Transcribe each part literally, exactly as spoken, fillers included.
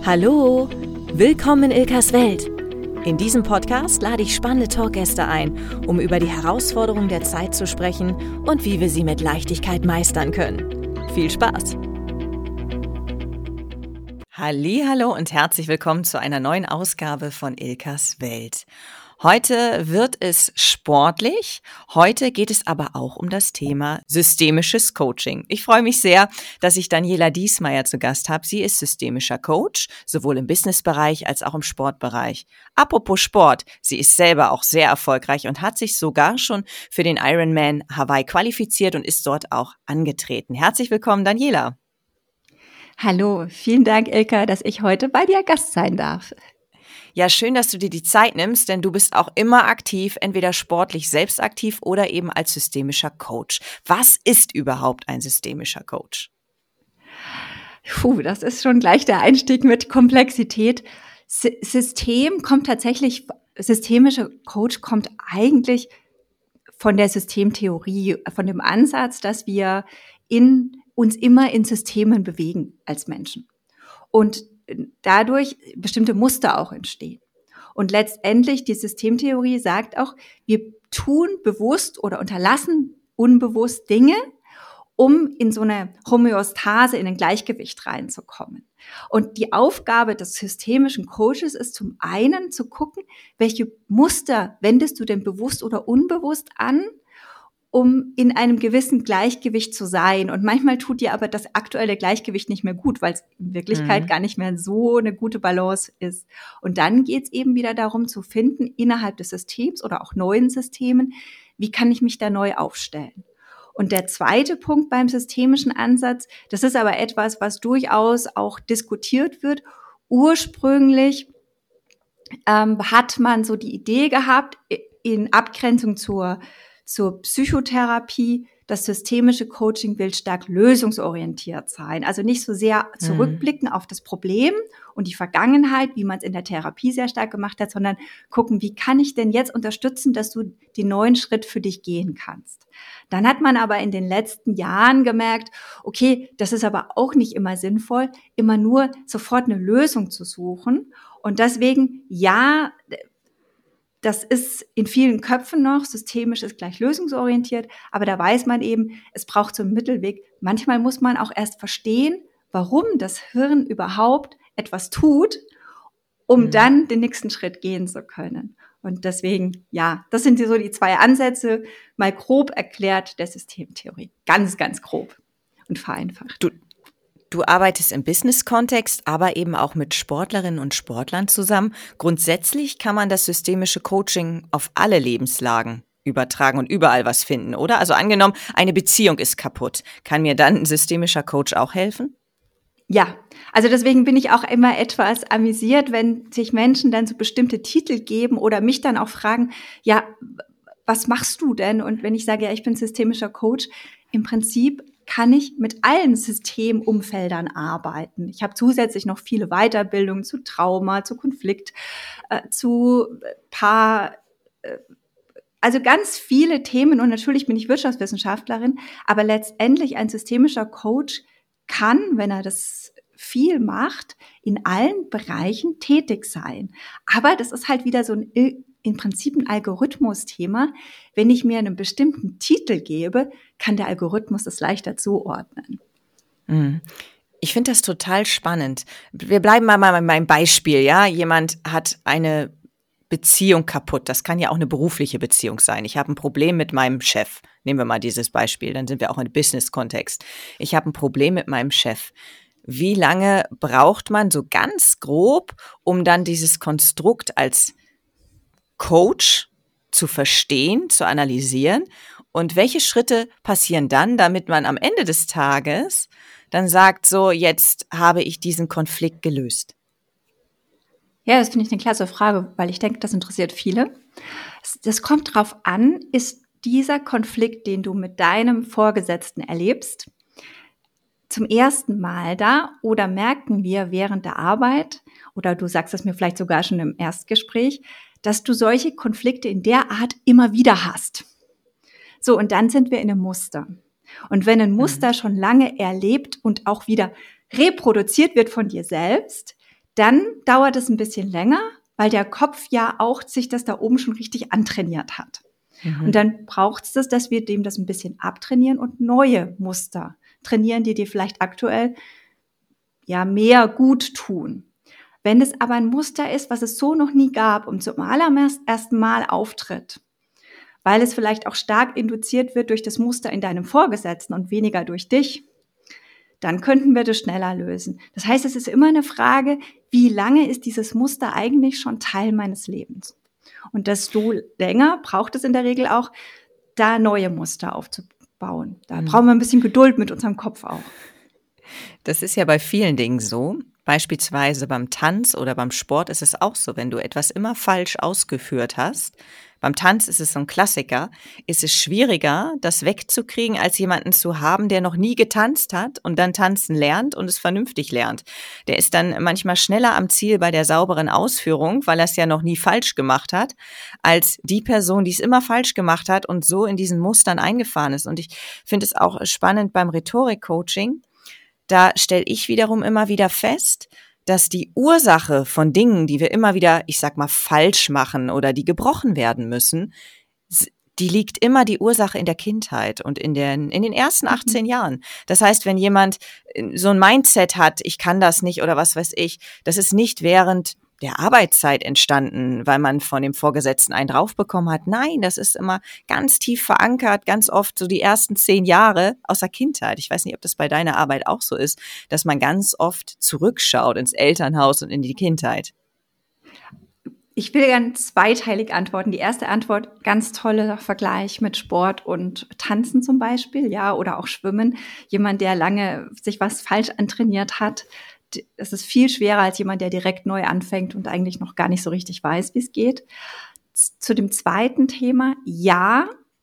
Hallo, willkommen in Ilkas Welt. In diesem Podcast lade ich spannende Talkgäste ein, um über die Herausforderungen der Zeit zu sprechen und wie wir sie mit Leichtigkeit meistern können. Viel Spaß! Hallihallo und herzlich willkommen zu einer neuen Ausgabe von Ilkas Welt. Heute wird es sportlich, heute geht es aber auch um das Thema systemisches Coaching. Ich freue mich sehr, dass ich Daniela Diesmeier zu Gast habe. Sie ist systemischer Coach, sowohl im Businessbereich als auch im Sportbereich. Apropos Sport, sie ist selber auch sehr erfolgreich und hat sich sogar schon für den Ironman Hawaii qualifiziert und ist dort auch angetreten. Herzlich willkommen, Daniela. Hallo, vielen Dank, Ilka, dass ich heute bei dir Gast sein darf. Ja, schön, dass du dir die Zeit nimmst, denn du bist auch immer aktiv, entweder sportlich selbst aktiv oder eben als systemischer Coach. Was ist überhaupt ein systemischer Coach? Puh, das ist schon gleich der Einstieg mit Komplexität. S- System kommt tatsächlich, systemischer Coach kommt eigentlich von der Systemtheorie, von dem Ansatz, dass wir in, uns immer in Systemen bewegen als Menschen. Und dadurch bestimmte Muster auch entstehen. Und letztendlich, die Systemtheorie sagt auch, wir tun bewusst oder unterlassen unbewusst Dinge, um in so eine Homöostase, in ein Gleichgewicht reinzukommen. Und die Aufgabe des systemischen Coaches ist zum einen zu gucken, welche Muster wendest du denn bewusst oder unbewusst an, um in einem gewissen Gleichgewicht zu sein. Und manchmal tut dir aber das aktuelle Gleichgewicht nicht mehr gut, weil es in Wirklichkeit mhm. gar nicht mehr so eine gute Balance ist. Und dann geht es eben wieder darum zu finden, innerhalb des Systems oder auch neuen Systemen, wie kann ich mich da neu aufstellen? Und der zweite Punkt beim systemischen Ansatz, das ist aber etwas, was durchaus auch diskutiert wird. Ursprünglich ähm, hat man so die Idee gehabt, in Abgrenzung zur zur Psychotherapie, das systemische Coaching will stark lösungsorientiert sein. Also nicht so sehr zurückblicken mhm. auf das Problem und die Vergangenheit, wie man es in der Therapie sehr stark gemacht hat, sondern gucken, wie kann ich denn jetzt unterstützen, dass du den neuen Schritt für dich gehen kannst. Dann hat man aber in den letzten Jahren gemerkt, okay, das ist aber auch nicht immer sinnvoll, immer nur sofort eine Lösung zu suchen. Und deswegen, ja, das ist in vielen Köpfen noch, systemisch ist gleich lösungsorientiert, aber da weiß man eben, es braucht so einen Mittelweg. Manchmal muss man auch erst verstehen, warum das Hirn überhaupt etwas tut, um mhm. dann den nächsten Schritt gehen zu können. Und deswegen, ja, das sind so die zwei Ansätze, mal grob erklärt der Systemtheorie. Ganz, ganz grob und vereinfacht. Du Du arbeitest im Business-Kontext, aber eben auch mit Sportlerinnen und Sportlern zusammen. Grundsätzlich kann man das systemische Coaching auf alle Lebenslagen übertragen und überall was finden, oder? Also angenommen, eine Beziehung ist kaputt. Kann mir dann ein systemischer Coach auch helfen? Ja, also deswegen bin ich auch immer etwas amüsiert, wenn sich Menschen dann so bestimmte Titel geben oder mich dann auch fragen, ja, was machst du denn? Und wenn ich sage, ja, ich bin systemischer Coach, im Prinzip kann ich mit allen Systemumfeldern arbeiten. Ich habe zusätzlich noch viele Weiterbildungen zu Trauma, zu Konflikt, äh, zu Paar, äh, also ganz viele Themen. Und natürlich bin ich Wirtschaftswissenschaftlerin, aber letztendlich ein systemischer Coach kann, wenn er das viel macht, in allen Bereichen tätig sein. Aber das ist halt wieder so ein im Prinzip ein Algorithmus-Thema. Wenn ich mir einen bestimmten Titel gebe, kann der Algorithmus das leichter zuordnen. Ich finde das total spannend. Wir bleiben mal bei meinem Beispiel, ja. Jemand hat eine Beziehung kaputt. Das kann ja auch eine berufliche Beziehung sein. Ich habe ein Problem mit meinem Chef. Nehmen wir mal dieses Beispiel, dann sind wir auch im Business-Kontext. Ich habe ein Problem mit meinem Chef. Wie lange braucht man so ganz grob, um dann dieses Konstrukt als Coach zu verstehen, zu analysieren? Und welche Schritte passieren dann, damit man am Ende des Tages dann sagt, so, jetzt habe ich diesen Konflikt gelöst? Ja, das finde ich eine klasse Frage, weil ich denke, das interessiert viele. Das kommt drauf an, ist dieser Konflikt, den du mit deinem Vorgesetzten erlebst, zum ersten Mal da oder merken wir während der Arbeit, oder du sagst es mir vielleicht sogar schon im Erstgespräch, dass du solche Konflikte in der Art immer wieder hast. So, und dann sind wir in einem Muster. Und wenn ein Muster schon lange erlebt und auch wieder reproduziert wird von dir selbst, Dann dauert es ein bisschen länger, weil der Kopf ja auch sich das da oben schon richtig antrainiert hat. Mhm. Und dann braucht es das, dass wir dem das ein bisschen abtrainieren und neue Muster trainieren, die dir vielleicht aktuell ja mehr gut tun. Wenn es aber ein Muster ist, was es so noch nie gab und zum allerersten Mal auftritt, weil es vielleicht auch stark induziert wird durch das Muster in deinem Vorgesetzten und weniger durch dich, dann könnten wir das schneller lösen. Das heißt, es ist immer eine Frage, wie lange ist dieses Muster eigentlich schon Teil meines Lebens? Und desto länger braucht es in der Regel auch, da neue Muster aufzubauen. Da mhm. brauchen wir ein bisschen Geduld mit unserem Kopf auch. Das ist ja bei vielen Dingen so. Beispielsweise beim Tanz oder beim Sport ist es auch so, wenn du etwas immer falsch ausgeführt hast. Beim Tanz ist es so ein Klassiker, ist es schwieriger, das wegzukriegen, als jemanden zu haben, der noch nie getanzt hat und dann tanzen lernt und es vernünftig lernt. Der ist dann manchmal schneller am Ziel bei der sauberen Ausführung, weil er es ja noch nie falsch gemacht hat, als die Person, die es immer falsch gemacht hat und so in diesen Mustern eingefahren ist. Und ich finde es auch spannend beim Rhetorik-Coaching. Da stelle ich wiederum immer wieder fest, dass die Ursache von Dingen, die wir immer wieder, ich sag mal, falsch machen oder die gebrochen werden müssen, die liegt immer die Ursache in der Kindheit und in den, in den ersten achtzehn mhm. Jahren. Das heißt, wenn jemand so ein Mindset hat, ich kann das nicht oder was weiß ich, das ist nicht während der Arbeitszeit entstanden, weil man von dem Vorgesetzten einen draufbekommen hat. Nein, das ist immer ganz tief verankert, ganz oft so die ersten zehn Jahre aus der Kindheit. Ich weiß nicht, ob das bei deiner Arbeit auch so ist, dass man ganz oft zurückschaut ins Elternhaus und in die Kindheit. Ich will gerne zweiteilig antworten. Die erste Antwort, ganz toller Vergleich mit Sport und Tanzen zum Beispiel, ja, oder auch Schwimmen. Jemand, der lange sich was falsch antrainiert hat, es ist viel schwerer als jemand, der direkt neu anfängt und eigentlich noch gar nicht so richtig weiß, wie es geht. Zu dem zweiten Thema, ja,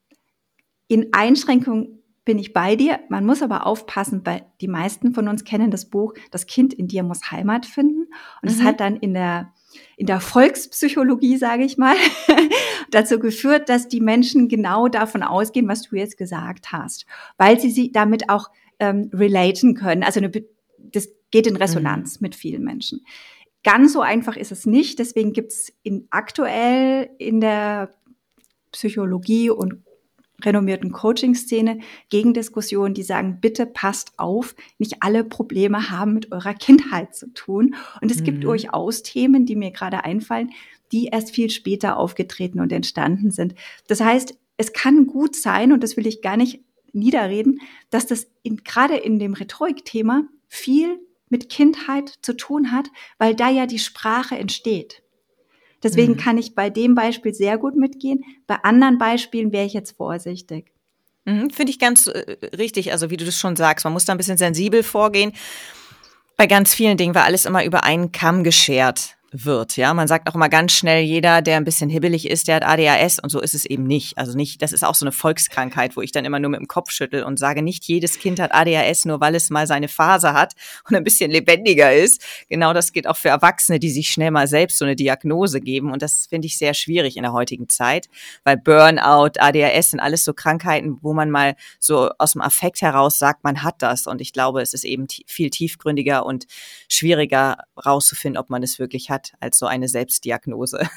in Einschränkung bin ich bei dir. Man muss aber aufpassen, weil die meisten von uns kennen das Buch Das Kind in dir muss Heimat finden. Und es mhm. hat dann in der, in der Volkspsychologie, sage ich mal, dazu geführt, dass die Menschen genau davon ausgehen, was du jetzt gesagt hast, weil sie sich damit auch ähm, relaten können. Also eine das geht in Resonanz mhm. mit vielen Menschen. Ganz so einfach ist es nicht. Deswegen gibt es in, aktuell in der Psychologie und renommierten Coaching-Szene Gegendiskussionen, die sagen, bitte passt auf, nicht alle Probleme haben mit eurer Kindheit zu tun. Und es mhm. gibt durchaus Themen, die mir gerade einfallen, die erst viel später aufgetreten und entstanden sind. Das heißt, es kann gut sein, und das will ich gar nicht niederreden, dass das in, gerade in dem Rhetorik-Thema viel mit Kindheit zu tun hat, weil da ja die Sprache entsteht. Deswegen mhm. kann ich bei dem Beispiel sehr gut mitgehen. Bei anderen Beispielen wäre ich jetzt vorsichtig. Mhm, finde ich ganz äh, richtig, also wie du das schon sagst, man muss da ein bisschen sensibel vorgehen. Bei ganz vielen Dingen, weil alles immer über einen Kamm geschert wird, ja. Man sagt auch immer ganz schnell, jeder, der ein bisschen hibbelig ist, der hat A D H S, und so ist es eben nicht. Also nicht, das ist auch so eine Volkskrankheit, wo ich dann immer nur mit dem Kopf schüttel und sage, nicht jedes Kind hat A D H S, nur weil es mal seine Phase hat und ein bisschen lebendiger ist. Genau das geht auch für Erwachsene, die sich schnell mal selbst so eine Diagnose geben, und das finde ich sehr schwierig in der heutigen Zeit, weil Burnout, A D H S sind alles so Krankheiten, wo man mal so aus dem Affekt heraus sagt, man hat das, und ich glaube, es ist eben t- viel tiefgründiger und schwieriger rauszufinden, ob man es wirklich hat, als so eine Selbstdiagnose.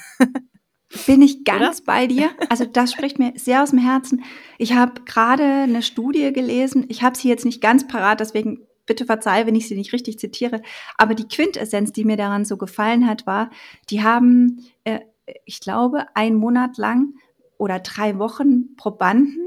Bin ich ganz Oder? bei dir. Also das spricht mir sehr aus dem Herzen. Ich habe gerade eine Studie gelesen. Ich habe sie jetzt nicht ganz parat, deswegen bitte verzeih, wenn ich sie nicht richtig zitiere. Aber die Quintessenz, die mir daran so gefallen hat, war, die haben, äh, ich glaube, einen Monat lang oder drei Wochen Probanden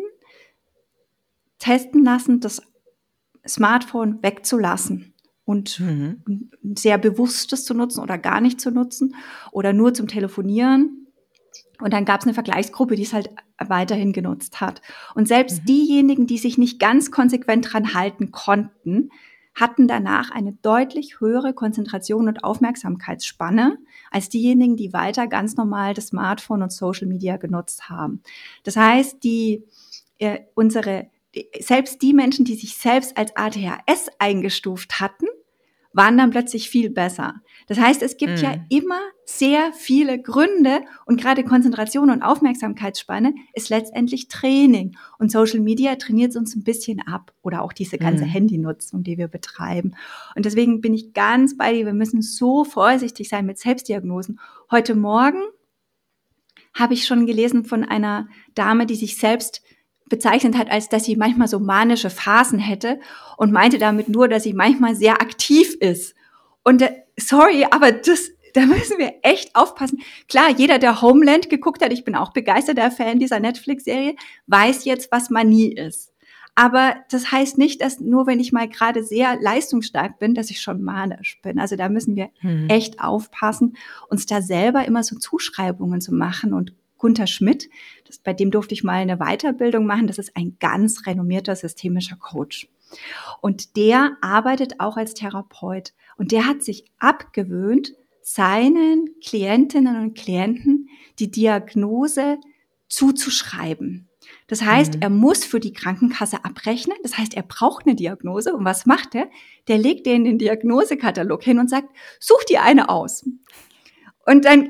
testen lassen, das Smartphone wegzulassen. Und mhm. sehr bewusstes zu nutzen oder gar nicht zu nutzen oder nur zum Telefonieren. Und dann gab es eine Vergleichsgruppe, die es halt weiterhin genutzt hat. Und selbst mhm. diejenigen, die sich nicht ganz konsequent dran halten konnten, hatten danach eine deutlich höhere Konzentration und Aufmerksamkeitsspanne als diejenigen, die weiter ganz normal das Smartphone und Social Media genutzt haben. Das heißt, die äh, unsere selbst die Menschen, die sich selbst als A D H S eingestuft hatten, waren dann plötzlich viel besser. Das heißt, es gibt mm. ja immer sehr viele Gründe und gerade Konzentration und Aufmerksamkeitsspanne ist letztendlich Training. Und Social Media trainiert uns ein bisschen ab oder auch diese ganze mm. Handynutzung, die wir betreiben. Und deswegen bin ich ganz bei dir, wir müssen so vorsichtig sein mit Selbstdiagnosen. Heute Morgen habe ich schon gelesen von einer Dame, die sich selbst bezeichnet hat, als dass sie manchmal so manische Phasen hätte und meinte damit nur, dass sie manchmal sehr aktiv ist. Und äh, sorry, aber das, da müssen wir echt aufpassen. Klar, jeder, der Homeland geguckt hat, ich bin auch begeisterter Fan dieser Netflix-Serie, weiß jetzt, was Manie ist. Aber das heißt nicht, dass nur wenn ich mal gerade sehr leistungsstark bin, dass ich schon manisch bin. Also da müssen wir hm. echt aufpassen, uns da selber immer so Zuschreibungen zu machen. Und Gunther Schmidt, das, bei dem durfte ich mal eine Weiterbildung machen, das ist ein ganz renommierter systemischer Coach. Und der arbeitet auch als Therapeut. Und der hat sich abgewöhnt, seinen Klientinnen und Klienten die Diagnose zuzuschreiben. Das heißt, mhm. er muss für die Krankenkasse abrechnen. Das heißt, er braucht eine Diagnose. Und was macht er? Der legt den in den Diagnosekatalog hin und sagt, such dir eine aus. Und dann,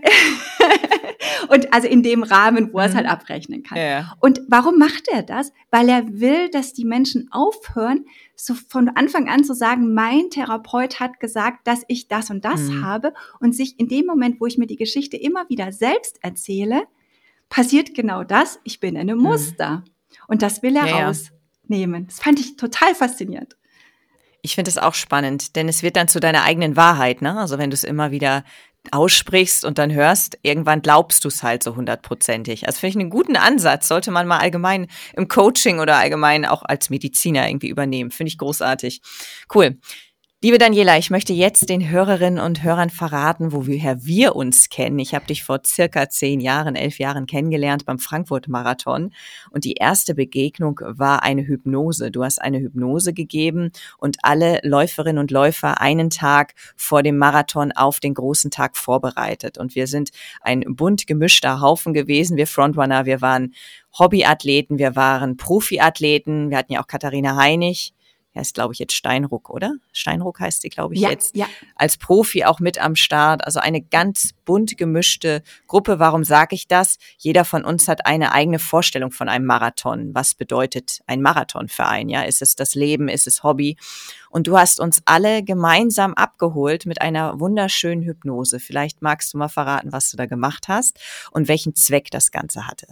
und also in dem Rahmen, wo er es halt abrechnen kann. Ja. Und warum macht er das? Weil er will, dass die Menschen aufhören, so von Anfang an zu sagen, mein Therapeut hat gesagt, dass ich das und das mhm. habe. Und sich in dem Moment, wo ich mir die Geschichte immer wieder selbst erzähle, passiert genau das, ich bin in einem Muster. Mhm. Und das will er ja, rausnehmen. Das fand ich total faszinierend. Ich finde es auch spannend, denn es wird dann zu deiner eigenen Wahrheit, ne? Also wenn du es immer wieder aussprichst und dann hörst, irgendwann glaubst du es halt so hundertprozentig. Also finde ich einen guten Ansatz, sollte man mal allgemein im Coaching oder allgemein auch als Mediziner irgendwie übernehmen. Finde ich großartig. Cool. Liebe Daniela, ich möchte jetzt den Hörerinnen und Hörern verraten, woher wir uns kennen. Ich habe dich vor circa zehn Jahren, elf Jahren kennengelernt beim Frankfurt-Marathon und die erste Begegnung war eine Hypnose. Du hast eine Hypnose gegeben und alle Läuferinnen und Läufer einen Tag vor dem Marathon auf den großen Tag vorbereitet. Und wir sind ein bunt gemischter Haufen gewesen, wir Frontrunner, wir waren Hobbyathleten, wir waren Profiathleten, wir hatten ja auch Katharina Heinig. Ja, ist, glaube ich, jetzt Steinruck, oder? Steinruck heißt sie, glaube ich, ja, jetzt. Ja. Als Profi auch mit am Start. Also eine ganz bunt gemischte Gruppe. Warum sage ich das? Jeder von uns hat eine eigene Vorstellung von einem Marathon. Was bedeutet ein Marathon für einen? Ja, ist es das Leben? Ist es Hobby? Und du hast uns alle gemeinsam abgeholt mit einer wunderschönen Hypnose. Vielleicht magst du mal verraten, was du da gemacht hast und welchen Zweck das Ganze hatte.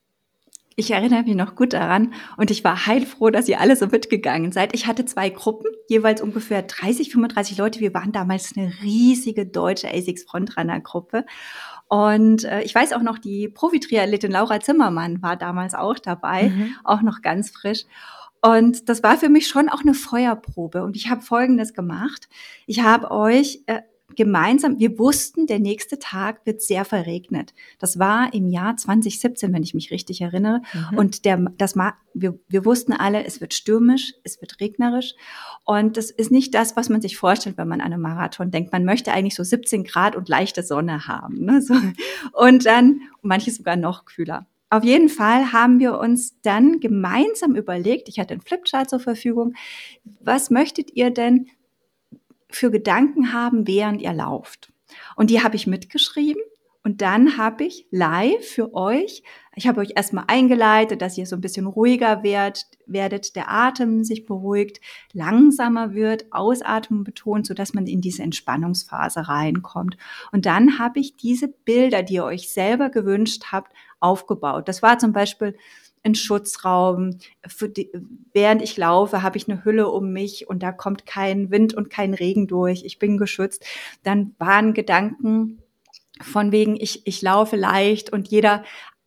Ich erinnere mich noch gut daran und ich war heilfroh, dass ihr alle so mitgegangen seid. Ich hatte zwei Gruppen, jeweils ungefähr dreißig, fünfunddreißig Leute. Wir waren damals eine riesige deutsche A S I X Frontrunner-Gruppe. Und äh, ich weiß auch noch, die Profi-Triathletin Laura Zimmermann war damals auch dabei, mhm. auch noch ganz frisch. Und das war für mich schon auch eine Feuerprobe. Und ich habe Folgendes gemacht. Ich habe euch äh, gemeinsam, wir wussten, der nächste Tag wird sehr verregnet. Das war im Jahr zwanzig siebzehn, wenn ich mich richtig erinnere. Mhm. Und der, das, wir, wir wussten alle, es wird stürmisch, es wird regnerisch. Und das ist nicht das, was man sich vorstellt, wenn man an einen Marathon denkt. Man möchte eigentlich so siebzehn Grad und leichte Sonne haben. Ne? So. Und dann, manche sogar noch kühler. Auf jeden Fall haben wir uns dann gemeinsam überlegt, ich hatte einen Flipchart zur Verfügung, was möchtet ihr denn für Gedanken haben, während ihr lauft? Und die habe ich mitgeschrieben und dann habe ich live für euch, ich habe euch erstmal eingeleitet, dass ihr so ein bisschen ruhiger werdet, werdet, der Atem sich beruhigt, langsamer wird, Ausatmen betont, sodass man in diese Entspannungsphase reinkommt. Und dann habe ich diese Bilder, die ihr euch selber gewünscht habt, aufgebaut. Das war zum Beispiel ein Schutzraum. Für die, während ich laufe, habe ich eine Hülle um mich und da kommt kein Wind und kein Regen durch. Ich bin geschützt. Dann waren Gedanken von wegen, ich, ich laufe leicht und jeder,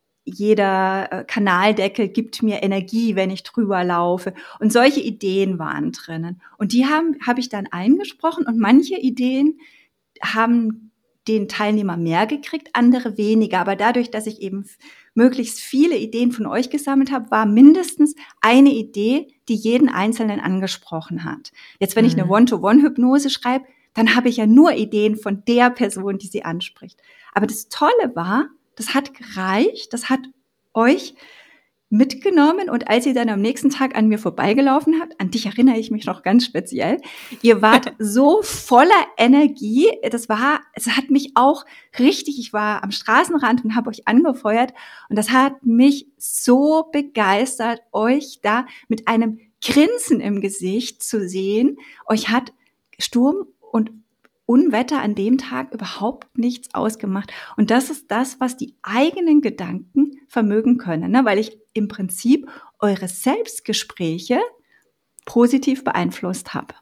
jeder Kanaldeckel gibt mir Energie, wenn ich drüber laufe. Und solche Ideen waren drinnen. Und die haben, habe ich dann eingesprochen und manche Ideen haben den Teilnehmer mehr gekriegt, andere weniger. Aber dadurch, dass ich eben möglichst viele Ideen von euch gesammelt habe, war mindestens eine Idee, die jeden Einzelnen angesprochen hat. Jetzt, wenn mhm. ich eine One-to-One-Hypnose schreibe, dann habe ich ja nur Ideen von der Person, die sie anspricht. Aber das Tolle war, das hat gereicht, das hat euch mitgenommen und als ihr dann am nächsten Tag an mir vorbeigelaufen habt, an dich erinnere ich mich noch ganz speziell, ihr wart so voller Energie, das war, es hat mich auch richtig, ich war am Straßenrand und habe euch angefeuert und das hat mich so begeistert, euch da mit einem Grinsen im Gesicht zu sehen. Euch hat Sturm und Unwetter an dem Tag überhaupt nichts ausgemacht. Und das ist das, was die eigenen Gedanken vermögen können, ne? Weil ich im Prinzip eure Selbstgespräche positiv beeinflusst habe.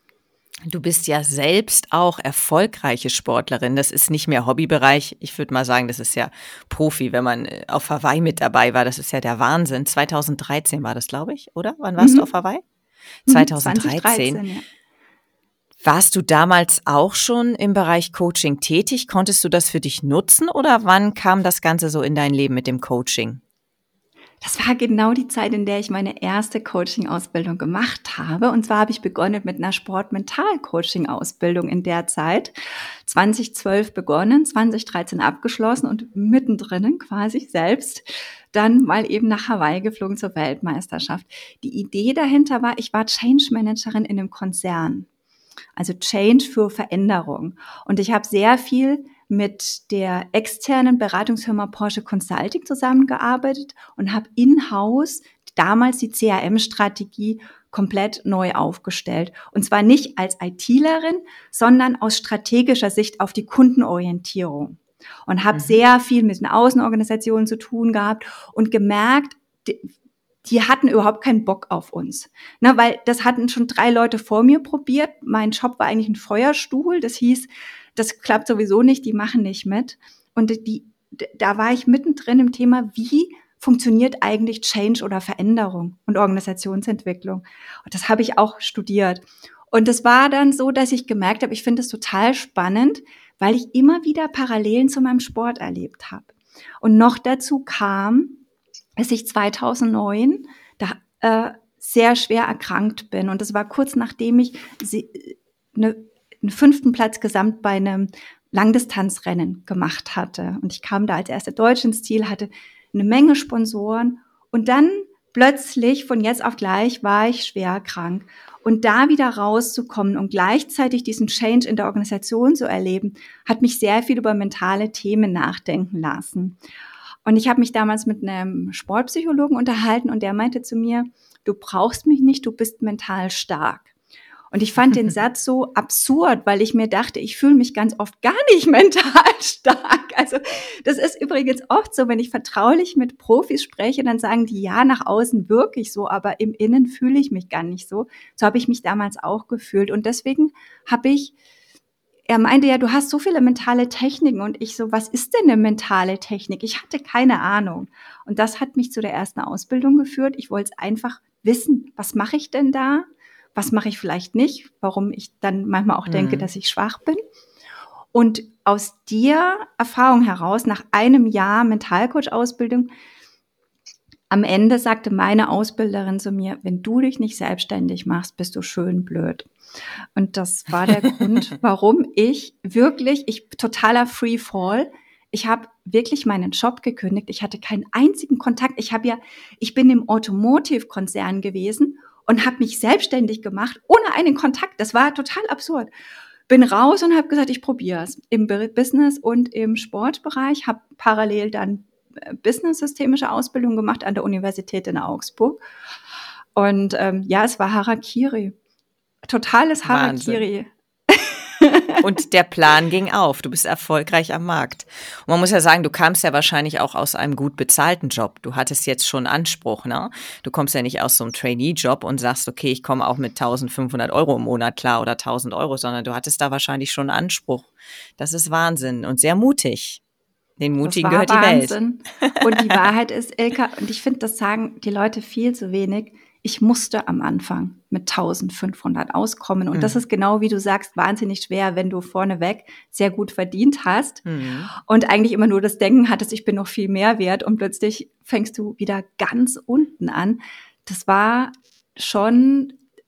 Du bist ja selbst auch erfolgreiche Sportlerin. Das ist nicht mehr Hobbybereich. Ich würde mal sagen, das ist ja Profi, wenn man auf Hawaii mit dabei war. Das ist ja der Wahnsinn. zweitausenddreizehn war das, glaube ich, oder? Wann warst mhm. du auf Hawaii? zweitausenddreizehn. zwanzig dreizehn, ja. Warst du damals auch schon im Bereich Coaching tätig? Konntest du das für dich nutzen oder wann kam das Ganze so in dein Leben mit dem Coaching? Das war genau die Zeit, in der ich meine erste Coaching-Ausbildung gemacht habe. Und zwar habe ich begonnen mit einer Sport-Mental-Coaching-Ausbildung in der Zeit. zweitausendzwölf begonnen, zweitausenddreizehn abgeschlossen und mittendrin quasi selbst dann mal eben nach Hawaii geflogen zur Weltmeisterschaft. Die Idee dahinter war, ich war Change-Managerin in einem Konzern. Also Change für Veränderung. Und ich habe sehr viel mit der externen Beratungsfirma Porsche Consulting zusammengearbeitet und habe in-house damals die C R M-Strategie komplett neu aufgestellt. Und zwar nicht als ITlerin, sondern aus strategischer Sicht auf die Kundenorientierung. Und habe mhm. sehr viel mit den Außenorganisationen zu tun gehabt und gemerkt, die, die hatten überhaupt keinen Bock auf uns. Ne, weil das hatten schon drei Leute vor mir probiert. Mein Job war eigentlich ein Feuerstuhl. Das hieß, das klappt sowieso nicht, die machen nicht mit. Und die, da war ich mittendrin im Thema, wie funktioniert eigentlich Change oder Veränderung und Organisationsentwicklung. Und das habe ich auch studiert. Und es war dann so, dass ich gemerkt habe, ich finde es total spannend, weil ich immer wieder Parallelen zu meinem Sport erlebt habe. Und noch dazu kam, dass ich zweitausendneun da äh, sehr schwer erkrankt bin. Und das war kurz nachdem ich eine einen fünften Platz gesamt bei einem Langdistanzrennen gemacht hatte. Und ich kam da als erste Deutsche ins Ziel, hatte eine Menge Sponsoren. Und dann plötzlich, von jetzt auf gleich, war ich schwer krank. Und da wieder rauszukommen und gleichzeitig diesen Change in der Organisation zu erleben, hat mich sehr viel über mentale Themen nachdenken lassen. Und ich habe mich damals mit einem Sportpsychologen unterhalten und der meinte zu mir, du brauchst mich nicht, du bist mental stark. Und ich fand den Satz so absurd, weil ich mir dachte, ich fühle mich ganz oft gar nicht mental stark. Also das ist übrigens oft so, wenn ich vertraulich mit Profis spreche, dann sagen die, ja, nach außen wirklich so, aber im Innen fühle ich mich gar nicht so. So habe ich mich damals auch gefühlt. Und deswegen habe ich, er meinte ja, du hast so viele mentale Techniken. Und ich so, was ist denn eine mentale Technik? Ich hatte keine Ahnung. Und das hat mich zu der ersten Ausbildung geführt. Ich wollte es einfach wissen, was mache ich denn da? Was mache ich vielleicht nicht, warum ich dann manchmal auch denke, mhm. dass ich schwach bin. Und aus der Erfahrung heraus, nach einem Jahr Mentalcoach-Ausbildung, am Ende sagte meine Ausbilderin zu mir, wenn du dich nicht selbstständig machst, bist du schön blöd. Und das war der Grund, warum ich wirklich, ich totaler Freefall, ich habe wirklich meinen Job gekündigt. Ich hatte keinen einzigen Kontakt. Ich habe ja, ich bin im Automotive-Konzern gewesen und habe mich selbstständig gemacht, ohne einen Kontakt. Das war total absurd. Bin raus und habe gesagt, ich probiere es. Im Business- und im Sportbereich, habe parallel dann business-systemische Ausbildung gemacht an der Universität in Augsburg. Und ähm, ja, es war Harakiri. Totales Harakiri. Und der Plan ging auf. Du bist erfolgreich am Markt. Und man muss ja sagen, du kamst ja wahrscheinlich auch aus einem gut bezahlten Job. Du hattest jetzt schon Anspruch, ne? Du kommst ja nicht aus so einem Trainee-Job und sagst, okay, ich komme auch mit eintausendfünfhundert Euro im Monat klar oder tausend Euro, sondern du hattest da wahrscheinlich schon Anspruch. Das ist Wahnsinn und sehr mutig. Den Mutigen gehört die Wahnsinn. Welt. Und die Wahrheit ist, Ilka, und ich finde, das sagen die Leute viel zu wenig, ich musste am Anfang mit eintausendfünfhundert auskommen. Und mhm. das ist genau, wie du sagst, wahnsinnig schwer, wenn du vorneweg sehr gut verdient hast mhm. und eigentlich immer nur das Denken hattest, ich bin noch viel mehr wert und plötzlich fängst du wieder ganz unten an. Das war schon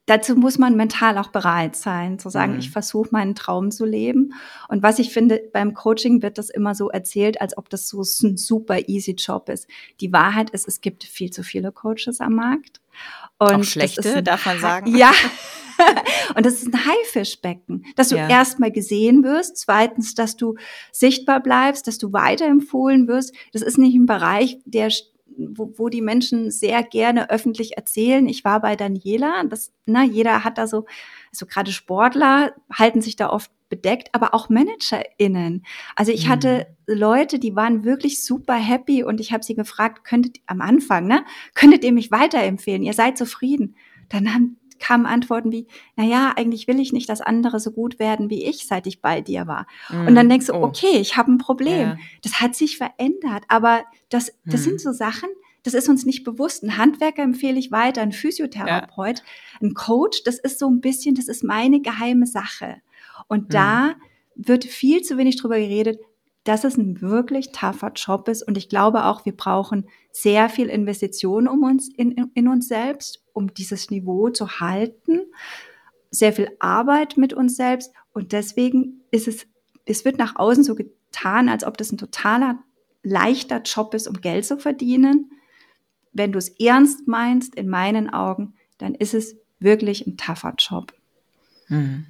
dazu muss man mental auch bereit sein, zu sagen, mhm. ich versuche meinen Traum zu leben. Und was ich finde, beim Coaching wird das immer so erzählt, als ob das so ein super easy Job ist. Die Wahrheit ist, es gibt viel zu viele Coaches am Markt. Und auch schlechte, das ist ein, darf man sagen? Ja. Und das ist ein Haifischbecken, dass du ja. erstmal gesehen wirst, zweitens, dass du sichtbar bleibst, dass du weiterempfohlen wirst. Das ist nicht ein Bereich, der Wo, wo die Menschen sehr gerne öffentlich erzählen. Ich war bei Daniela, das, na, jeder hat da so, also gerade Sportler halten sich da oft bedeckt, aber auch ManagerInnen. Also ich mhm. hatte Leute, die waren wirklich super happy und ich habe sie gefragt, könntet am Anfang, ne, könntet ihr mich weiterempfehlen? Ihr seid zufrieden. Dann haben, kamen Antworten wie, na ja, eigentlich will ich nicht, dass andere so gut werden wie ich, seit ich bei dir war. Mhm. Und dann denkst du, okay, ich habe ein Problem. Ja. Das hat sich verändert, aber das, das mhm. sind so Sachen, das ist uns nicht bewusst. Ein Handwerker empfehle ich weiter, ein Physiotherapeut, ja. ein Coach, das ist so ein bisschen, das ist meine geheime Sache. Und mhm. da wird viel zu wenig drüber geredet, dass es ein wirklich tougher Job ist. Und ich glaube auch, wir brauchen sehr viel Investition um uns, in, in, in uns selbst, um dieses Niveau zu halten. Sehr viel Arbeit mit uns selbst. Und deswegen ist es, es wird nach außen so getan, als ob das ein totaler, leichter Job ist, um Geld zu verdienen. Wenn du es ernst meinst, in meinen Augen, dann ist es wirklich ein tougher Job. Mhm.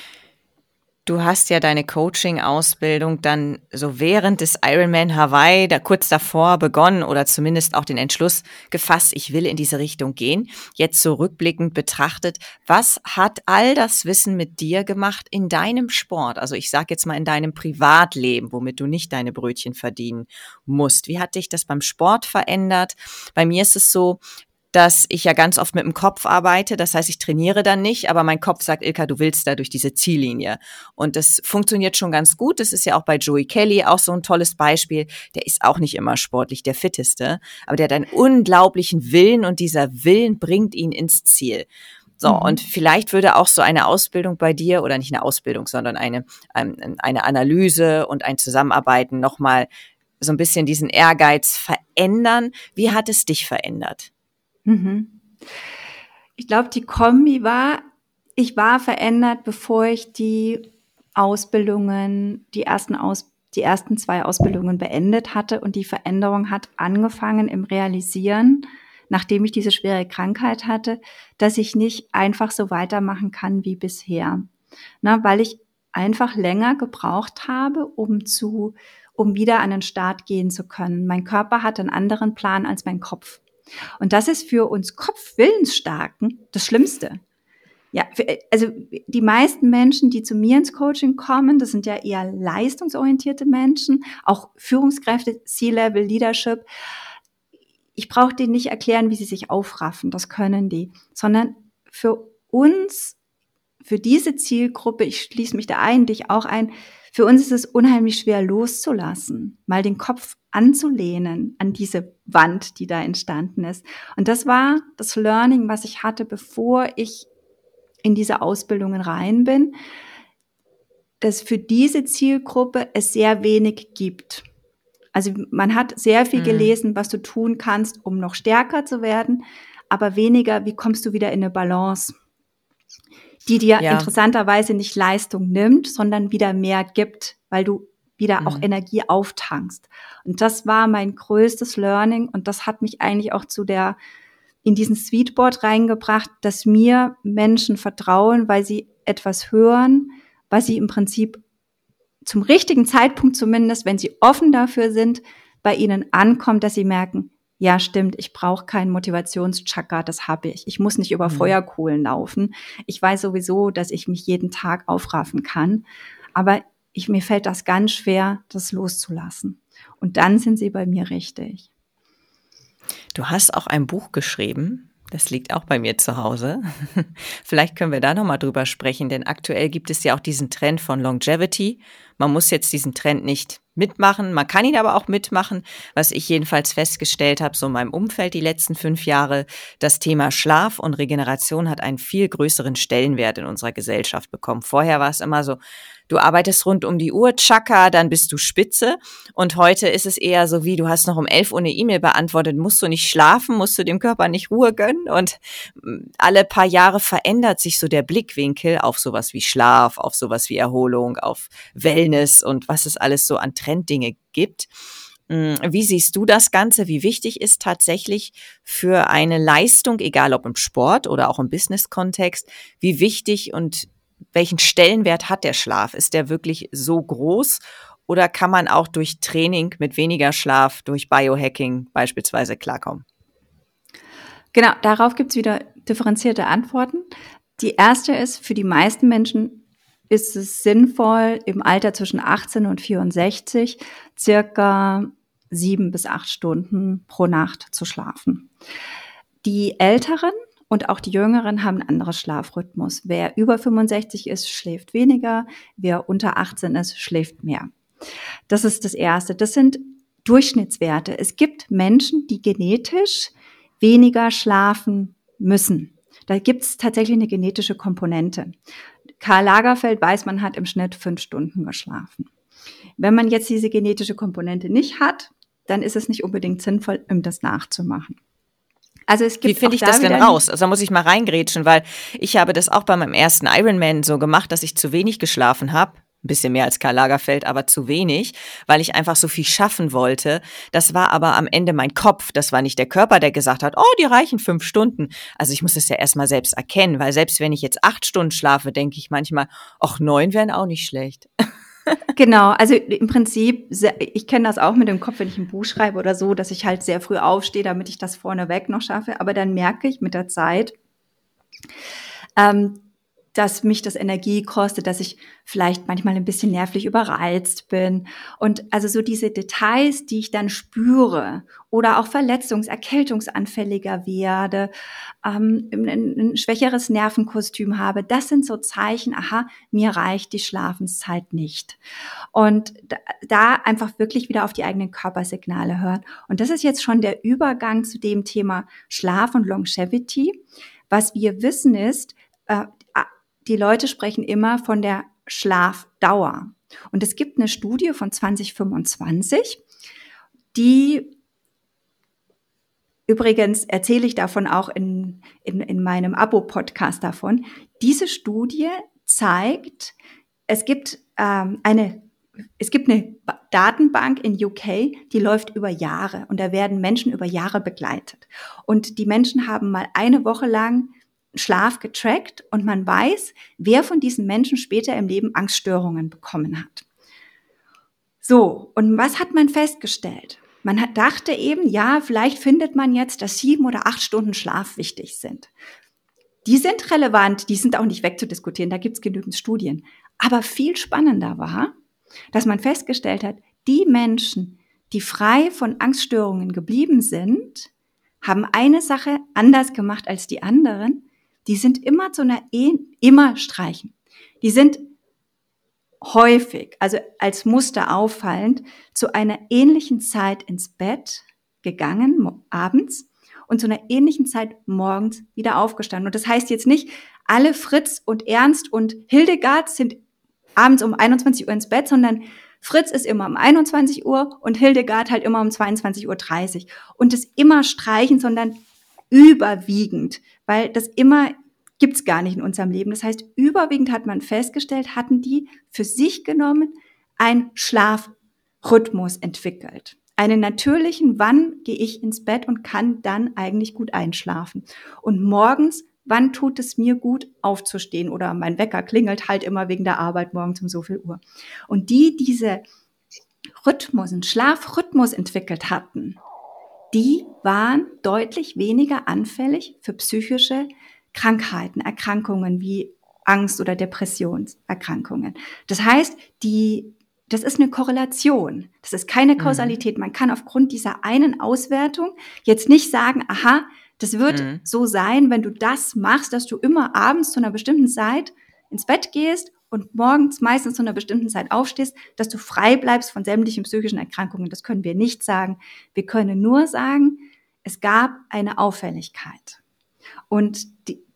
Du hast ja deine Coaching-Ausbildung dann so während des Ironman Hawaii, da kurz davor begonnen oder zumindest auch den Entschluss gefasst, ich will in diese Richtung gehen. Jetzt so rückblickend betrachtet, was hat all das Wissen mit dir gemacht in deinem Sport? Also ich sage jetzt mal in deinem Privatleben, womit du nicht deine Brötchen verdienen musst. Wie hat dich das beim Sport verändert? Bei mir ist es so, dass ich ja ganz oft mit dem Kopf arbeite. Das heißt, ich trainiere dann nicht, aber mein Kopf sagt, Ilka, du willst da durch diese Ziellinie. Und das funktioniert schon ganz gut. Das ist ja auch bei Joey Kelly auch so ein tolles Beispiel. Der ist auch nicht immer sportlich der Fitteste, aber der hat einen unglaublichen Willen und dieser Willen bringt ihn ins Ziel. So, mhm. und vielleicht würde auch so eine Ausbildung bei dir, oder nicht eine Ausbildung, sondern eine, eine Analyse und ein Zusammenarbeiten nochmal so ein bisschen diesen Ehrgeiz verändern. Wie hat es dich verändert? Ich glaube, die Kombi war, ich war verändert, bevor ich die Ausbildungen, die ersten Aus, die ersten zwei Ausbildungen beendet hatte. Und die Veränderung hat angefangen im Realisieren, nachdem ich diese schwere Krankheit hatte, dass ich nicht einfach so weitermachen kann wie bisher. Na, weil ich einfach länger gebraucht habe, um zu, um wieder an den Start gehen zu können. Mein Körper hat einen anderen Plan als mein Kopf. Und das ist für uns Kopfwissensstarken das Schlimmste. Ja, für, also die meisten Menschen, die zu mir ins Coaching kommen, das sind ja eher leistungsorientierte Menschen, auch Führungskräfte, C-Level, Leadership. Ich brauche denen nicht erklären, wie sie sich aufraffen, das können die, sondern für uns, für diese Zielgruppe, ich schließe mich da eigentlich auch ein, für uns ist es unheimlich schwer loszulassen, mal den Kopf anzulehnen an diese Wand, die da entstanden ist. Und das war das Learning, was ich hatte, bevor ich in diese Ausbildungen rein bin, dass für diese Zielgruppe es sehr wenig gibt. Also man hat sehr viel gelesen, was du tun kannst, um noch stärker zu werden, aber weniger, wie kommst du wieder in eine Balance, die dir ja interessanterweise nicht Leistung nimmt, sondern wieder mehr gibt, weil du wieder mhm. auch Energie auftankst. Und das war mein größtes Learning und das hat mich eigentlich auch zu der, in diesen Sweetboard reingebracht, dass mir Menschen vertrauen, weil sie etwas hören, was sie im Prinzip zum richtigen Zeitpunkt zumindest, wenn sie offen dafür sind, bei ihnen ankommt, dass sie merken, ja, stimmt, ich brauche keinen Motivationschakra, das habe ich. Ich muss nicht über mhm. Feuerkohlen laufen. Ich weiß sowieso, dass ich mich jeden Tag aufraffen kann. Aber ich, mir fällt das ganz schwer, das loszulassen. Und dann sind sie bei mir richtig. Du hast auch ein Buch geschrieben. Das liegt auch bei mir zu Hause. Vielleicht können wir da nochmal drüber sprechen, denn aktuell gibt es ja auch diesen Trend von Longevity. Man muss jetzt diesen Trend nicht mitmachen, man kann ihn aber auch mitmachen. Was ich jedenfalls festgestellt habe, so in meinem Umfeld die letzten fünf Jahre, das Thema Schlaf und Regeneration hat einen viel größeren Stellenwert in unserer Gesellschaft bekommen. Vorher war es immer so, du arbeitest rund um die Uhr, tschakka, dann bist du spitze. Und heute ist es eher so wie, du hast noch um elf Uhr eine E-Mail beantwortet, musst du nicht schlafen, musst du dem Körper nicht Ruhe gönnen. Und alle paar Jahre verändert sich so der Blickwinkel auf sowas wie Schlaf, auf sowas wie Erholung, auf Wellness und was es alles so an Trenddinge gibt. Wie siehst du das Ganze? Wie wichtig ist tatsächlich für eine Leistung, egal ob im Sport oder auch im Business-Kontext, wie wichtig und welchen Stellenwert hat der Schlaf? Ist der wirklich so groß oder kann man auch durch Training mit weniger Schlaf, durch Biohacking beispielsweise klarkommen? Genau, darauf gibt es wieder differenzierte Antworten. Die erste ist, für die meisten Menschen ist es sinnvoll, im Alter zwischen achtzehn und vierundsechzig circa sieben bis acht Stunden pro Nacht zu schlafen. Die Älteren und auch die Jüngeren haben einen anderen Schlafrhythmus. Wer über fünfundsechzig ist, schläft weniger. Wer unter achtzehn ist, schläft mehr. Das ist das Erste. Das sind Durchschnittswerte. Es gibt Menschen, die genetisch weniger schlafen müssen. Da gibt es tatsächlich eine genetische Komponente. Karl Lagerfeld weiß, man hat im Schnitt fünf Stunden geschlafen. Wenn man jetzt diese genetische Komponente nicht hat, dann ist es nicht unbedingt sinnvoll, um das nachzumachen. Also es gibt Wie finde ich da das denn raus? Also da muss ich mal reingrätschen, weil ich habe das auch bei meinem ersten Ironman so gemacht, dass ich zu wenig geschlafen habe. Ein bisschen mehr als Karl Lagerfeld, aber zu wenig, weil ich einfach so viel schaffen wollte. Das war aber am Ende mein Kopf. Das war nicht der Körper, der gesagt hat, oh, die reichen fünf Stunden. Also ich muss das ja erstmal selbst erkennen, weil selbst wenn ich jetzt acht Stunden schlafe, denke ich manchmal, ach, neun wären auch nicht schlecht. Genau, also im Prinzip, ich kenne das auch mit dem Kopf, wenn ich ein Buch schreibe oder so, dass ich halt sehr früh aufstehe, damit ich das vorneweg noch schaffe. Aber dann merke ich mit der Zeit, ähm, dass mich das Energie kostet, dass ich vielleicht manchmal ein bisschen nervlich überreizt bin. Und also so diese Details, die ich dann spüre oder auch verletzungs-, erkältungsanfälliger werde, ähm, ein, ein schwächeres Nervenkostüm habe, das sind so Zeichen, aha, mir reicht die Schlafenszeit nicht. Und da, da einfach wirklich wieder auf die eigenen Körpersignale hören. Und das ist jetzt schon der Übergang zu dem Thema Schlaf und Longevity. Was wir wissen ist, äh, die Leute sprechen immer von der Schlafdauer. Und es gibt eine Studie von zwanzig fünfundzwanzig, die, übrigens erzähle ich davon auch in, in, in meinem Abo-Podcast davon, diese Studie zeigt, es gibt ähm, eine Es gibt eine Datenbank in U K, die läuft über Jahre und da werden Menschen über Jahre begleitet. Und die Menschen haben mal eine Woche lang Schlaf getrackt und man weiß, wer von diesen Menschen später im Leben Angststörungen bekommen hat. So, und was hat man festgestellt? Man hat, dachte eben, ja, vielleicht findet man jetzt, dass sieben oder acht Stunden Schlaf wichtig sind. Die sind relevant, die sind auch nicht wegzudiskutieren, da gibt es genügend Studien. Aber viel spannender war, dass man festgestellt hat, die Menschen, die frei von Angststörungen geblieben sind, haben eine Sache anders gemacht als die anderen. Die sind immer zu einer, immer streichen. Die sind häufig, also als Muster auffallend, zu einer ähnlichen Zeit ins Bett gegangen, abends, und zu einer ähnlichen Zeit morgens wieder aufgestanden. Und das heißt jetzt nicht, alle Fritz und Ernst und Hildegard sind abends um einundzwanzig Uhr ins Bett, sondern Fritz ist immer um einundzwanzig Uhr und Hildegard halt immer um zweiundzwanzig Uhr dreißig. Und das immer streichen, sondern überwiegend, weil das immer gibt's gar nicht in unserem Leben. Das heißt, überwiegend hat man festgestellt, hatten die für sich genommen einen Schlafrhythmus entwickelt. Einen natürlichen, wann gehe ich ins Bett und kann dann eigentlich gut einschlafen. Und morgens, wann tut es mir gut, aufzustehen? Oder mein Wecker klingelt halt immer wegen der Arbeit morgens um so viel Uhr. Und die diese Rhythmus, einen Schlafrhythmus entwickelt hatten, die waren deutlich weniger anfällig für psychische Krankheiten, Erkrankungen wie Angst- oder Depressionserkrankungen. Das heißt, die, das ist eine Korrelation. Das ist keine Kausalität. Man kann aufgrund dieser einen Auswertung jetzt nicht sagen, aha, das wird mhm. so sein, wenn du das machst, dass du immer abends zu einer bestimmten Zeit ins Bett gehst und morgens meistens zu einer bestimmten Zeit aufstehst, dass du frei bleibst von sämtlichen psychischen Erkrankungen. Das können wir nicht sagen. Wir können nur sagen, es gab eine Auffälligkeit. Und die,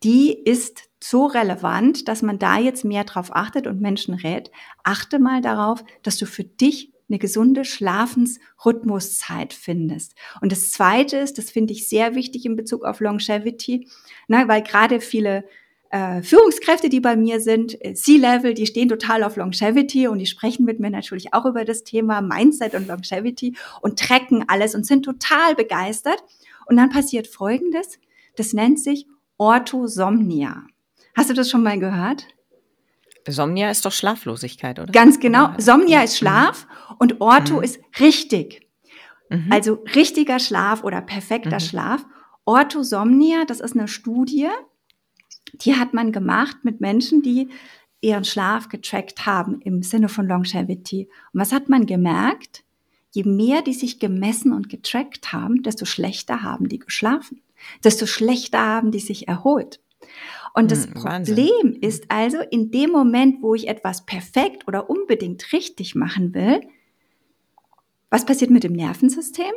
die ist so relevant, dass man da jetzt mehr drauf achtet und Menschen rät. Achte mal darauf, dass du für dich eine gesunde Schlafensrhythmuszeit findest. Und das Zweite ist, das finde ich sehr wichtig in Bezug auf Longevity, ne, weil gerade viele äh, Führungskräfte, die bei mir sind, C-Level, die stehen total auf Longevity und die sprechen mit mir natürlich auch über das Thema Mindset und Longevity und tracken alles und sind total begeistert. Und dann passiert Folgendes, das nennt sich Orthosomnia. Hast du das schon mal gehört? Somnia ist doch Schlaflosigkeit, oder? Ganz genau. Somnia ist Schlaf und Ortho Mhm. ist richtig. Mhm. Also richtiger Schlaf oder perfekter Mhm. Schlaf. Orthosomnia, das ist eine Studie, die hat man gemacht mit Menschen, die ihren Schlaf getrackt haben im Sinne von Longevity. Und was hat man gemerkt? Je mehr die sich gemessen und getrackt haben, desto schlechter haben die geschlafen. Desto schlechter haben die sich erholt. Und das Hm, Problem Wahnsinn. ist also, in dem Moment, wo ich etwas perfekt oder unbedingt richtig machen will, was passiert mit dem Nervensystem?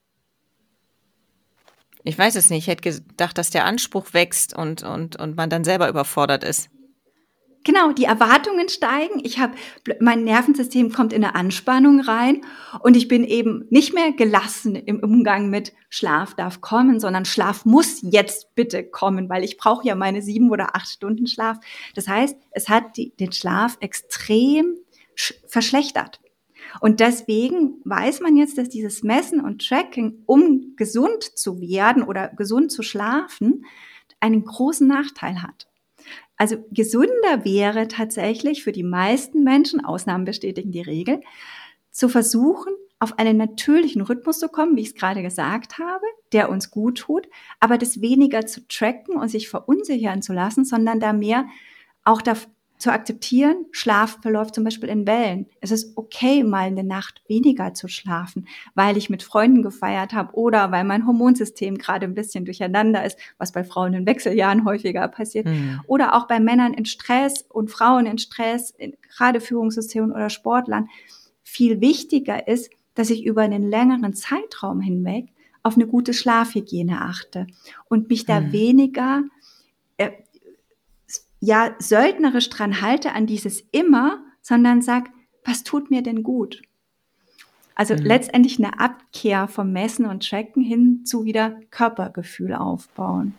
Ich weiß es nicht. Ich hätte gedacht, dass der Anspruch wächst und, und, und man dann selber überfordert ist. Genau, die Erwartungen steigen. Ich habe, mein Nervensystem kommt in eine Anspannung rein und ich bin eben nicht mehr gelassen im Umgang mit Schlaf darf kommen, sondern Schlaf muss jetzt bitte kommen, weil ich brauche ja meine sieben oder acht Stunden Schlaf. Das heißt, es hat die, den Schlaf extrem sch- verschlechtert. Und deswegen weiß man jetzt, dass dieses Messen und Tracking, um gesund zu werden oder gesund zu schlafen, einen großen Nachteil hat. Also gesünder wäre tatsächlich für die meisten Menschen, Ausnahmen bestätigen die Regel, zu versuchen, auf einen natürlichen Rhythmus zu kommen, wie ich es gerade gesagt habe, der uns gut tut, aber das weniger zu tracken und sich verunsichern zu lassen, sondern da mehr auch da zu akzeptieren, Schlaf verläuft zum Beispiel in Wellen. Es ist okay, mal eine Nacht weniger zu schlafen, weil ich mit Freunden gefeiert habe oder weil mein Hormonsystem gerade ein bisschen durcheinander ist, was bei Frauen in Wechseljahren häufiger passiert. Hm. Oder auch bei Männern in Stress und Frauen in Stress, in, gerade Führungssystemen oder Sportlern. Viel wichtiger ist, dass ich über einen längeren Zeitraum hinweg auf eine gute Schlafhygiene achte und mich da Hm. weniger äh, ja, söldnerisch dran halte an dieses immer, sondern sag, was tut mir denn gut? Also Mhm. letztendlich eine Abkehr vom Messen und Tracken hin zu wieder Körpergefühl aufbauen.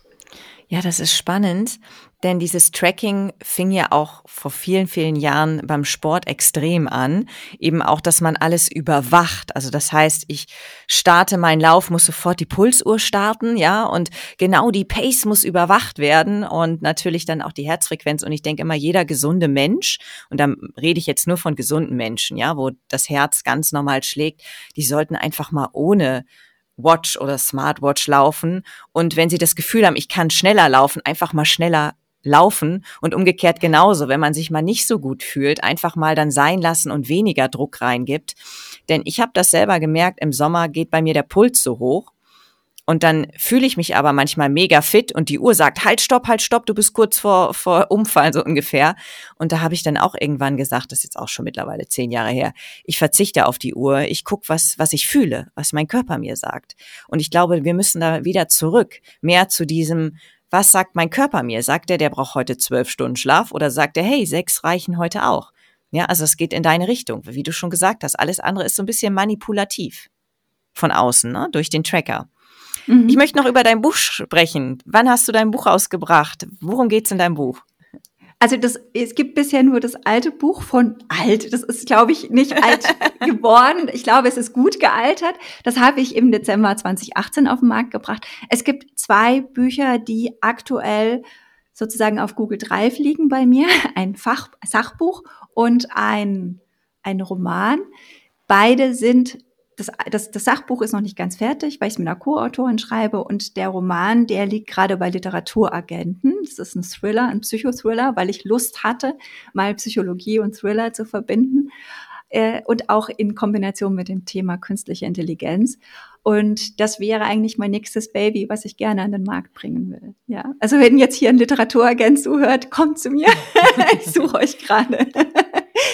Ja, das ist spannend, denn dieses Tracking fing ja auch vor vielen, vielen Jahren beim Sport extrem an. Eben auch, dass man alles überwacht. Also das heißt, ich starte meinen Lauf, muss sofort die Pulsuhr starten, ja, und genau die Pace muss überwacht werden und natürlich dann auch die Herzfrequenz. Und ich denke immer, jeder gesunde Mensch, und da rede ich jetzt nur von gesunden Menschen, ja, wo das Herz ganz normal schlägt, die sollten einfach mal ohne Watch oder Smartwatch laufen und wenn sie das Gefühl haben, ich kann schneller laufen, einfach mal schneller laufen und umgekehrt genauso, wenn man sich mal nicht so gut fühlt, einfach mal dann sein lassen und weniger Druck reingibt. Denn ich habe das selber gemerkt, im Sommer geht bei mir der Puls so hoch und dann fühle ich mich aber manchmal mega fit und die Uhr sagt, halt, stopp, halt, stopp, du bist kurz vor, vor Umfall, so ungefähr. Und da habe ich dann auch irgendwann gesagt, das ist jetzt auch schon mittlerweile zehn Jahre her, ich verzichte auf die Uhr, ich gucke, was, was ich fühle, was mein Körper mir sagt. Und ich glaube, wir müssen da wieder zurück, mehr zu diesem, was sagt mein Körper mir? Sagt er, der braucht heute zwölf Stunden Schlaf oder sagt er, hey, sechs reichen heute auch? Ja, also es geht in deine Richtung, wie du schon gesagt hast. Alles andere ist so ein bisschen manipulativ von außen, ne, durch den Tracker. Mhm. Ich möchte noch über dein Buch sprechen. Wann hast du dein Buch ausgebracht? Worum geht's in deinem Buch? Also das, es gibt bisher nur das alte Buch von alt. Das ist, glaube ich, nicht alt geworden. Ich glaube, es ist gut gealtert. Das habe ich im Dezember zwanzig achtzehn auf den Markt gebracht. Es gibt zwei Bücher, die aktuell sozusagen auf Google Drive liegen bei mir. Ein Fach, Sachbuch und ein, ein Roman. Beide sind Das, das, das Sachbuch ist noch nicht ganz fertig, weil ich es mit einer Co-Autorin schreibe und der Roman, der liegt gerade bei Literaturagenten. Das ist ein Thriller, ein Psychothriller, weil ich Lust hatte, mal Psychologie und Thriller zu verbinden äh, und auch in Kombination mit dem Thema künstliche Intelligenz. Und das wäre eigentlich mein nächstes Baby, was ich gerne an den Markt bringen will. Ja, also wenn jetzt hier ein Literaturagent zuhört, kommt zu mir. Ich suche euch gerade.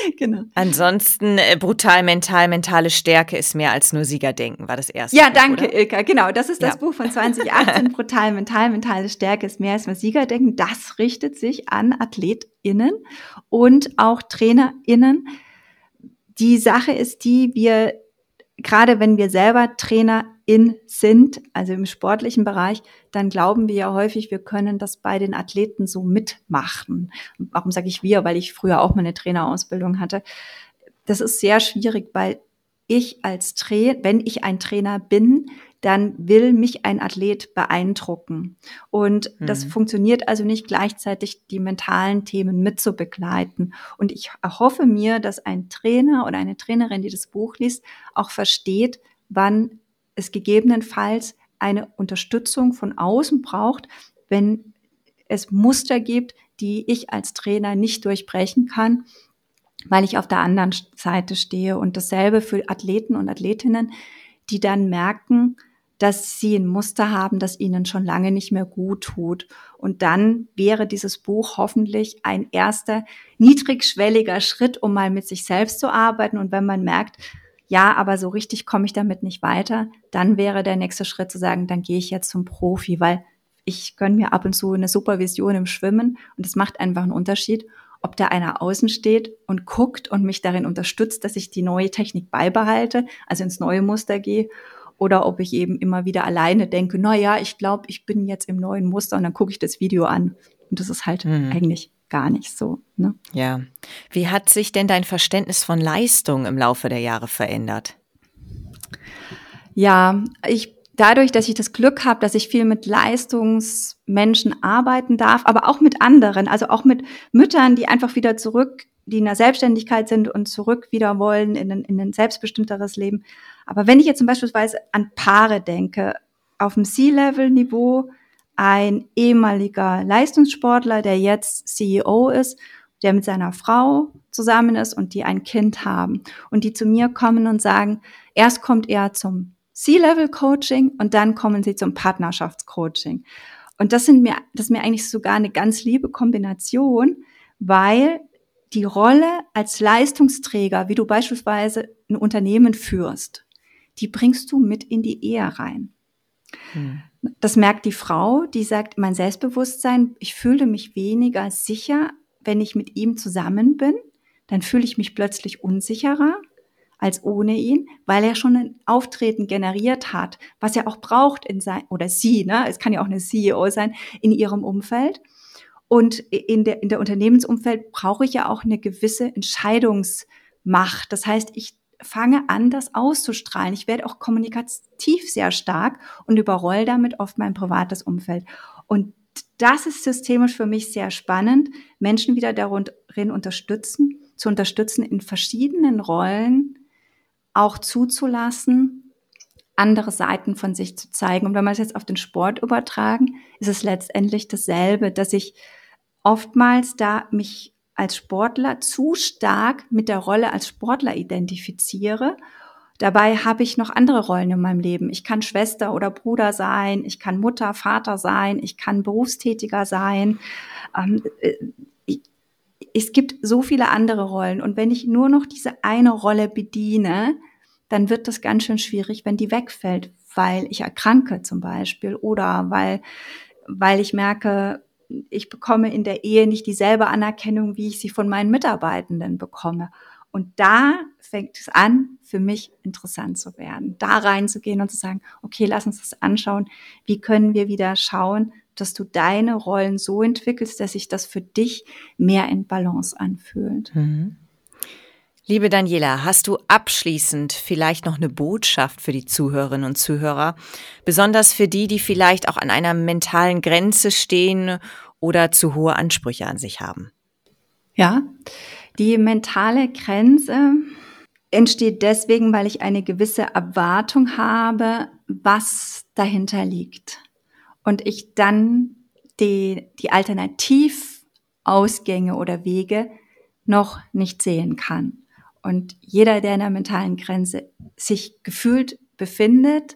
Genau. Ansonsten äh, brutal mental, mentale Stärke ist mehr als nur Siegerdenken, war das erste. Ja, Buch, danke, oder? Ilka. Genau, das ist das Ja. Buch von zwanzig achtzehn, Brutal mental, mentale Stärke ist mehr als nur Siegerdenken. Das richtet sich an AthletInnen und auch TrainerInnen. Die Sache ist die, wir, gerade wenn wir selber TrainerIn sind, also im sportlichen Bereich, dann glauben wir ja häufig, wir können das bei den Athleten so mitmachen. Warum sage ich wir? Weil ich früher auch mal eine Trainerausbildung hatte. Das ist sehr schwierig, weil ich als Trainer, wenn ich ein Trainer bin, dann will mich ein Athlet beeindrucken. Und das Mhm. funktioniert also nicht gleichzeitig, die mentalen Themen mitzubegleiten. Und ich erhoffe mir, dass ein Trainer oder eine Trainerin, die das Buch liest, auch versteht, wann es gegebenenfalls eine Unterstützung von außen braucht, wenn es Muster gibt, die ich als Trainer nicht durchbrechen kann, weil ich auf der anderen Seite stehe. Und dasselbe für Athleten und Athletinnen, die dann merken, dass sie ein Muster haben, das ihnen schon lange nicht mehr gut tut. Und dann wäre dieses Buch hoffentlich ein erster niedrigschwelliger Schritt, um mal mit sich selbst zu arbeiten. Und wenn man merkt, ja, aber so richtig komme ich damit nicht weiter, dann wäre der nächste Schritt zu sagen, dann gehe ich jetzt zum Profi, weil ich gönne mir ab und zu eine Supervision im Schwimmen und es macht einfach einen Unterschied, ob da einer außen steht und guckt und mich darin unterstützt, dass ich die neue Technik beibehalte, also ins neue Muster gehe, oder ob ich eben immer wieder alleine denke, na ja, ich glaube, ich bin jetzt im neuen Muster und dann gucke ich das Video an. Und das ist halt Mhm. eigentlich gar nicht so. Ne? Ja. Wie hat sich denn dein Verständnis von Leistung im Laufe der Jahre verändert? Ja, ich dadurch, dass ich das Glück habe, dass ich viel mit Leistungsmenschen arbeiten darf, aber auch mit anderen, also auch mit Müttern, die einfach wieder zurück, die in der Selbstständigkeit sind und zurück wieder wollen in ein, in ein selbstbestimmteres Leben. Aber wenn ich jetzt zum Beispiel an Paare denke, auf dem C-Level-Niveau, ein ehemaliger Leistungssportler, der jetzt C E O ist, der mit seiner Frau zusammen ist und die ein Kind haben und die zu mir kommen und sagen, erst kommt er zum C-Level-Coaching und dann kommen sie zum Partnerschaftscoaching. Und das sind mir, das ist mir eigentlich sogar eine ganz liebe Kombination, weil die Rolle als Leistungsträger, wie du beispielsweise ein Unternehmen führst, die bringst du mit in die Ehe rein. Hm. Das merkt die Frau, die sagt, mein Selbstbewusstsein, ich fühle mich weniger sicher, wenn ich mit ihm zusammen bin, dann fühle ich mich plötzlich unsicherer als ohne ihn, weil er schon ein Auftreten generiert hat, was er auch braucht in sein, oder sie, ne, es kann ja auch eine C E O sein, in ihrem Umfeld. Und in der, in der Unternehmensumfeld brauche ich ja auch eine gewisse Entscheidungsmacht. Das heißt, ich fange an, das auszustrahlen. Ich werde auch kommunikativ sehr stark und überroll damit oft mein privates Umfeld. Und das ist systemisch für mich sehr spannend, Menschen wieder darin unterstützen, zu unterstützen in verschiedenen Rollen, auch zuzulassen, andere Seiten von sich zu zeigen. Und wenn wir es jetzt auf den Sport übertragen, ist es letztendlich dasselbe, dass ich oftmals da mich als Sportler zu stark mit der Rolle als Sportler identifiziere. Dabei habe ich noch andere Rollen in meinem Leben. Ich kann Schwester oder Bruder sein, ich kann Mutter, Vater sein, ich kann Berufstätiger sein. Ähm, ich, es gibt so viele andere Rollen. Und wenn ich nur noch diese eine Rolle bediene, dann wird das ganz schön schwierig, wenn die wegfällt, weil ich erkranke zum Beispiel oder weil, weil ich merke, ich bekomme in der Ehe nicht dieselbe Anerkennung, wie ich sie von meinen Mitarbeitenden bekomme. Und da fängt es an, für mich interessant zu werden, da reinzugehen und zu sagen, okay, lass uns das anschauen. Wie können wir wieder schauen, dass du deine Rollen so entwickelst, dass sich das für dich mehr in Balance anfühlt? Mhm. Liebe Daniela, hast du abschließend vielleicht noch eine Botschaft für die Zuhörerinnen und Zuhörer, besonders für die, die vielleicht auch an einer mentalen Grenze stehen oder zu hohe Ansprüche an sich haben? Ja, die mentale Grenze entsteht deswegen, weil ich eine gewisse Erwartung habe, was dahinter liegt. Und ich dann die, die Alternativausgänge oder Wege noch nicht sehen kann. Und jeder, der in der mentalen Grenze sich gefühlt befindet,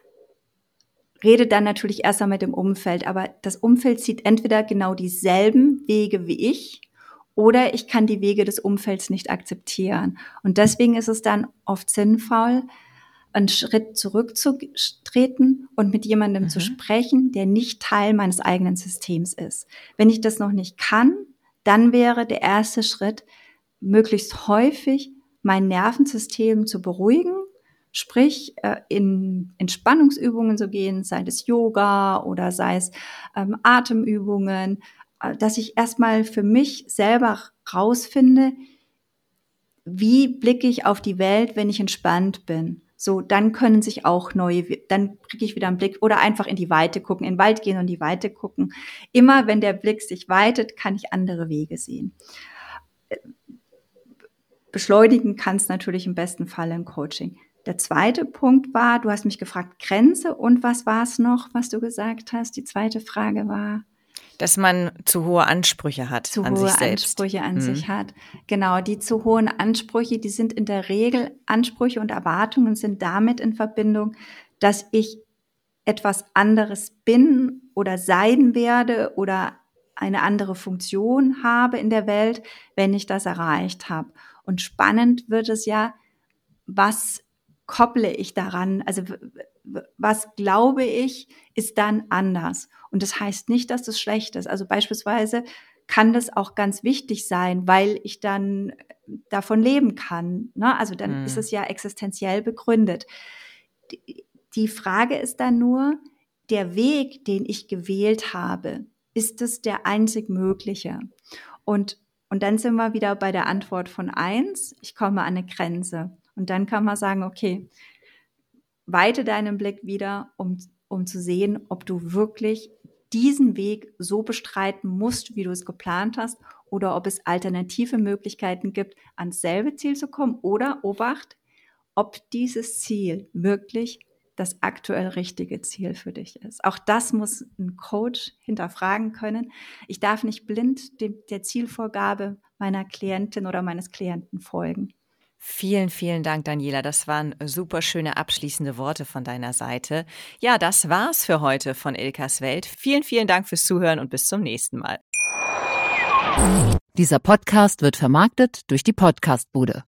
redet dann natürlich erst einmal mit dem Umfeld. Aber das Umfeld zieht entweder genau dieselben Wege wie ich oder ich kann die Wege des Umfelds nicht akzeptieren. Und deswegen ist es dann oft sinnvoll, einen Schritt zurückzutreten und mit jemandem mhm. zu sprechen, der nicht Teil meines eigenen Systems ist. Wenn ich das noch nicht kann, dann wäre der erste Schritt, möglichst häufig mein Nervensystem zu beruhigen, sprich in Entspannungsübungen zu gehen, sei es Yoga oder sei es ähm, Atemübungen, dass ich erstmal für mich selber rausfinde, wie blicke ich auf die Welt, wenn ich entspannt bin. So, dann können sich auch neue, dann kriege ich wieder einen Blick oder einfach in die Weite gucken, in den Wald gehen und in die Weite gucken. Immer wenn der Blick sich weitet, kann ich andere Wege sehen. Beschleunigen kann es natürlich im besten Fall im Coaching. Der zweite Punkt war, du hast mich gefragt, Grenze und was war es noch, was du gesagt hast? Die zweite Frage war... Dass man zu hohe Ansprüche hat zu an hohe sich selbst. Ansprüche an mhm. sich hat. Genau, die zu hohen Ansprüche, die sind in der Regel, Ansprüche und Erwartungen sind damit in Verbindung, dass ich etwas anderes bin oder sein werde oder eine andere Funktion habe in der Welt, wenn ich das erreicht habe. Und spannend wird es ja, was kopple ich daran, also was glaube ich, ist dann anders. Und das heißt nicht, dass das schlecht ist. Also beispielsweise kann das auch ganz wichtig sein, weil ich dann davon leben kann. Ne? Also dann mhm. ist es ja existenziell begründet. Die, die Frage ist dann nur, der Weg, den ich gewählt habe, ist es der einzig mögliche? Und, und dann sind wir wieder bei der Antwort von eins, ich komme an eine Grenze. Und dann kann man sagen, okay, weite deinen Blick wieder, um, um zu sehen, ob du wirklich diesen Weg so bestreiten musst, wie du es geplant hast, oder ob es alternative Möglichkeiten gibt, ans selbe Ziel zu kommen. Oder, Obacht, ob dieses Ziel wirklich das aktuell richtige Ziel für dich ist. Auch das muss ein Coach hinterfragen können. Ich darf nicht blind dem, der Zielvorgabe meiner Klientin oder meines Klienten folgen. Vielen, vielen Dank, Daniela. Das waren super schöne abschließende Worte von deiner Seite. Ja, das war's für heute von Ilkas Welt. Vielen, vielen Dank fürs Zuhören und bis zum nächsten Mal. Dieser Podcast wird vermarktet durch die Podcastbude.